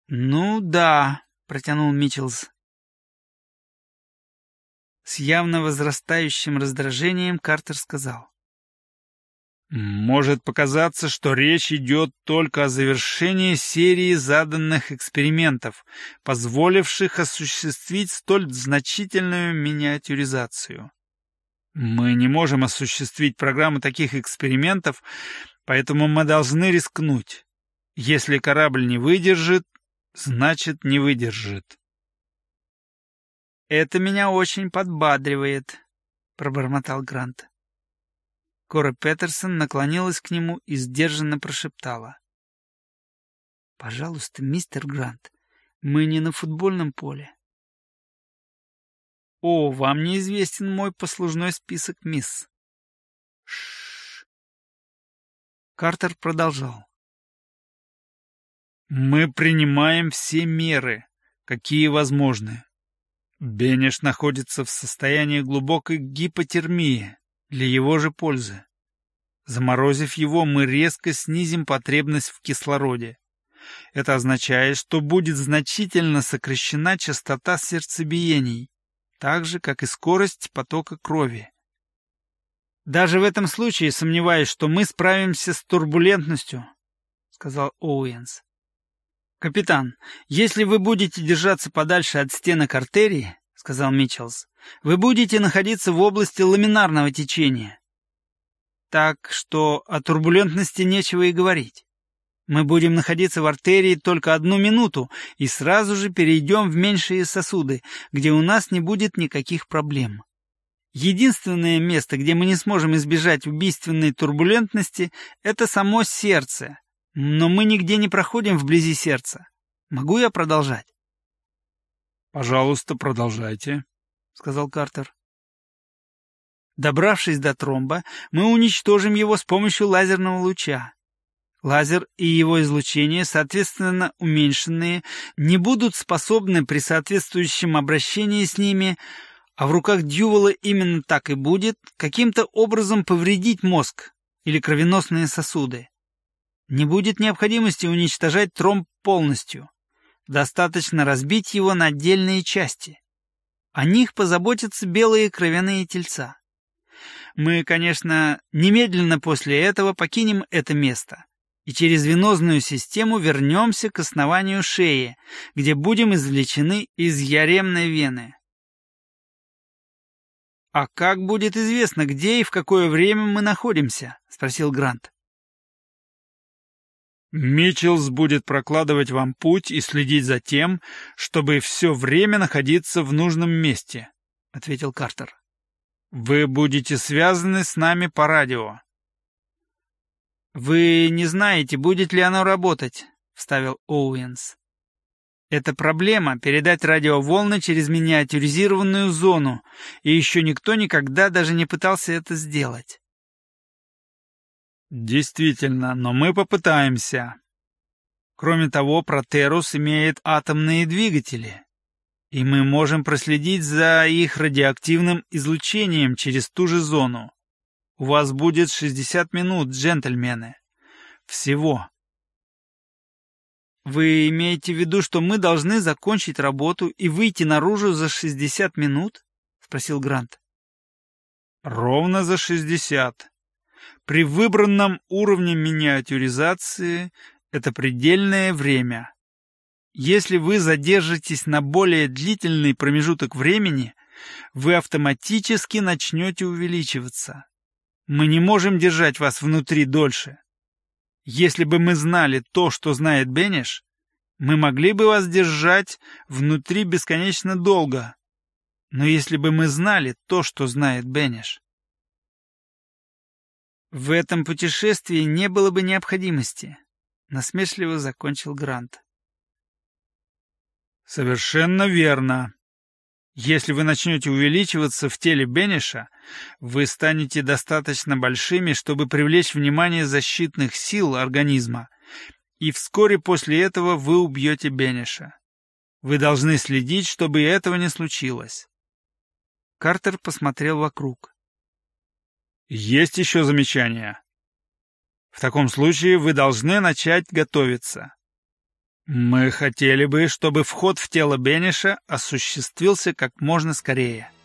«Ну да», — протянул Митчелс. С явно возрастающим раздражением Картер сказал. «Может показаться, что речь идет только о завершении серии заданных экспериментов, позволивших осуществить столь значительную миниатюризацию. Мы не можем осуществить программу таких экспериментов, поэтому мы должны рискнуть. Если корабль не выдержит, значит, не выдержит». «Это меня очень подбадривает», — пробормотал Грант. Кора Петерсон наклонилась к нему и сдержанно прошептала. «Пожалуйста, мистер Грант, мы не на футбольном поле». «О, вам неизвестен мой послужной список, мисс». «Ш-ш-ш». Картер продолжал. «Мы принимаем все меры, какие возможны. Бенеш находится в состоянии глубокой гипотермии для его же пользы. Заморозив его, мы резко снизим потребность в кислороде. Это означает, что будет значительно сокращена частота сердцебиений, так же, как и скорость потока крови. «Даже в этом случае сомневаюсь, что мы справимся с турбулентностью», — сказал Оуэнс. «Капитан, если вы будете держаться подальше от стенок артерии, — сказал Митчелс, — вы будете находиться в области ламинарного течения. Так что о турбулентности нечего и говорить. Мы будем находиться в артерии только 1 минуту и сразу же перейдем в меньшие сосуды, где у нас не будет никаких проблем. Единственное место, где мы не сможем избежать убийственной турбулентности, — это само сердце. Но мы нигде не проходим вблизи сердца. Могу я продолжать?» «Пожалуйста, продолжайте», — сказал Картер. «Добравшись до тромба, мы уничтожим его с помощью лазерного луча. Лазер и его излучение, соответственно уменьшенные, не будут способны при соответствующем обращении с ними, а в руках Дьювола именно так и будет, каким-то образом повредить мозг или кровеносные сосуды. Не будет необходимости уничтожать тромб полностью. Достаточно разбить его на отдельные части. О них позаботятся белые кровяные тельца. Мы, конечно, немедленно после этого покинем это место и через венозную систему вернемся к основанию шеи, где будем извлечены из яремной вены. «А как будет известно, где и в какое время мы находимся?» — спросил Грант. «Митчелс будет прокладывать вам путь и следить за тем, чтобы все время находиться в нужном месте», — ответил Картер. «Вы будете связаны с нами по радио». «Вы не знаете, будет ли оно работать», — вставил Оуэнс. «Это проблема — передать радиоволны через миниатюризированную зону, и еще никто никогда даже не пытался это сделать». «Действительно, но мы попытаемся. Кроме того, Протерус имеет атомные двигатели, и мы можем проследить за их радиоактивным излучением через ту же зону. У вас будет 60 минут, джентльмены. Всего». «Вы имеете в виду, что мы должны закончить работу и выйти наружу за 60 минут?» — спросил Грант. «Ровно за 60. При выбранном уровне миниатюризации это предельное время. Если вы задержитесь на более длительный промежуток времени, вы автоматически начнете увеличиваться. Мы не можем держать вас внутри дольше. Если бы мы знали то, что знает Бенеш, мы могли бы вас держать внутри бесконечно долго. Но если бы мы знали то, что знает Бенеш... «В этом путешествии не было бы необходимости», — насмешливо закончил Грант. «Совершенно верно. Если вы начнете увеличиваться в теле Бенеша, вы станете достаточно большими, чтобы привлечь внимание защитных сил организма, и вскоре после этого вы убьете Бенеша. Вы должны следить, чтобы этого не случилось». Картер посмотрел вокруг. «Есть еще замечания? В таком случае вы должны начать готовиться. Мы хотели бы, чтобы вход в тело Бениша осуществился как можно скорее.